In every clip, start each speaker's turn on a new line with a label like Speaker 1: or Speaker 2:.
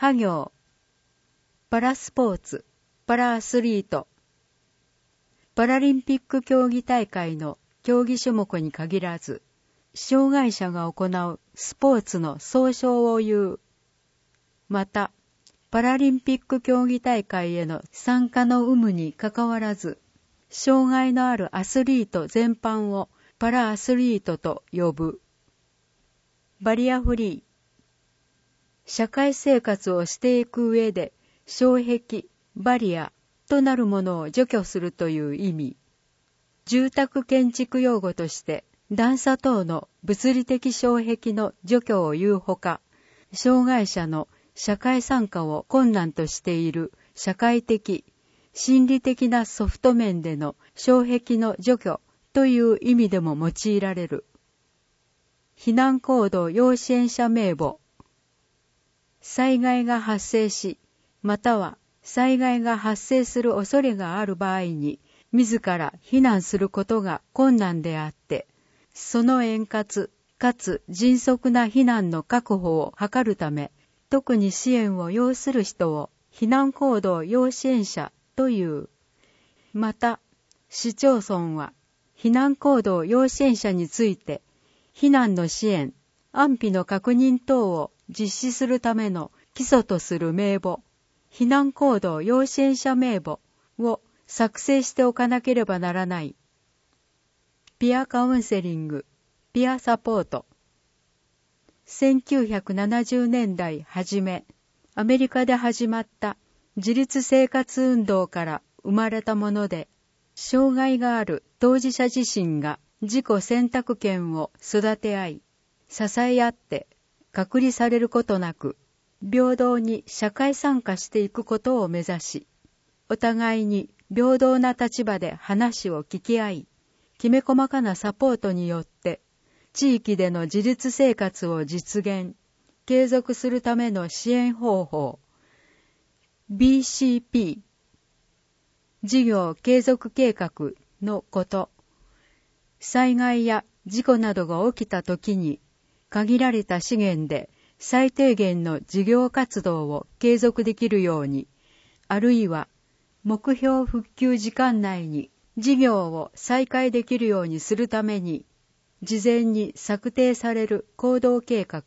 Speaker 1: 派業、パラスポーツ、パラアスリート、パラリンピック競技大会の競技種目に限らず、障害者が行うスポーツの総称を言う。また、パラリンピック競技大会への参加の有無にかかわらず、障害のあるアスリート全般をパラアスリートと呼ぶ。バリアフリー。社会生活をしていく上で、障壁、バリアとなるものを除去するという意味。住宅建築用語として、段差等の物理的障壁の除去を言うほか、障害者の社会参加を困難としている社会的、心理的なソフト面での障壁の除去という意味でも用いられる。避難行動要支援者名簿。災害が発生し、または災害が発生する恐れがある場合に、自ら避難することが困難であって、その円滑かつ迅速な避難の確保を図るため、特に支援を要する人を避難行動要支援者という。また、市町村は避難行動要支援者について、避難の支援、安否の確認等を実施するための基礎とする名簿、避難行動要支援者名簿を作成しておかなければならない。ピアカウンセリング、ピアサポート。1970年代初め、アメリカで始まった自立生活運動から生まれたもので、障害がある当事者自身が自己選択権を育て合い、支え合って隔離されることなく、平等に社会参加していくことを目指し、お互いに平等な立場で話を聞き合い、きめ細かなサポートによって、地域での自立生活を実現、継続するための支援方法、BCP、事業継続計画のこと、災害や事故などが起きたときに、限られた資源で最低限の事業活動を継続できるように、あるいは目標復旧時間内に事業を再開できるようにするために、事前に策定される行動計画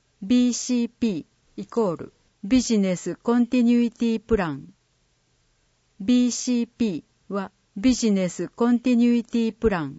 Speaker 1: BCP イコールビジネスコンティニュイティプラン。 BCP はビジネスコンティニュイティプラン。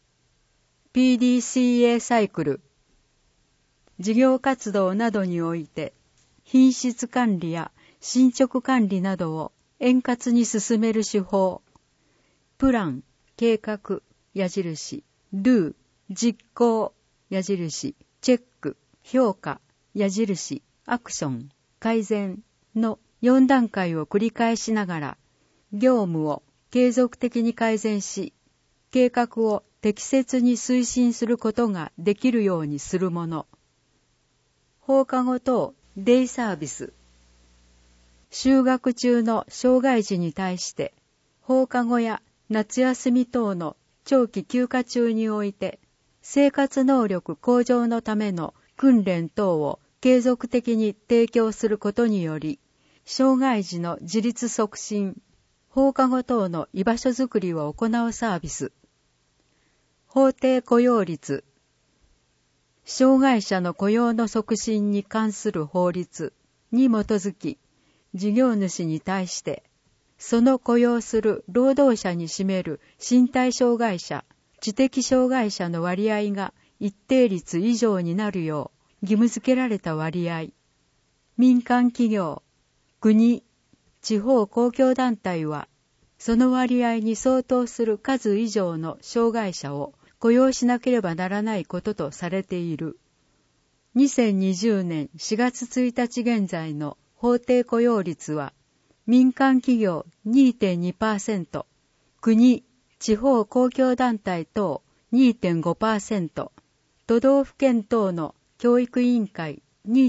Speaker 1: PDCA サイクル。事業活動などにおいて品質管理や進捗管理などを円滑に進める手法。プラン、計画、矢印、Do、実行、矢印、チェック、評価、矢印、アクション、改善の4段階を繰り返しながら、業務を継続的に改善し、計画を適切に推進することができるようにするもの。放課後等デイサービス。就学中の障害児に対して、放課後や夏休み等の長期休暇中において、生活能力向上のための訓練等を継続的に提供することにより、障害児の自立促進、放課後等の居場所づくりを行うサービス。法定雇用率。障害者の雇用の促進に関する法律に基づき、事業主に対して、その雇用する労働者に占める身体障害者、知的障害者の割合が一定率以上になるよう義務付けられた割合。民間企業、国、地方公共団体は、その割合に相当する数以上の障害者を雇用しなければならないこととされている。2020年4月1日現在の法定雇用率は、民間企業 2.2%、国、地方公共団体等 2.5%、都道府県等の教育委員会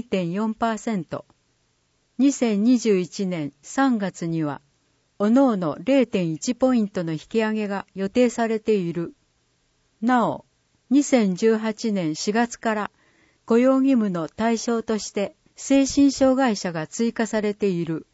Speaker 1: 2.4%、2021年3月には、各々 0.1 ポイントの引き上げが予定されている。なお、2018年4月から雇用義務の対象として精神障害者が追加されている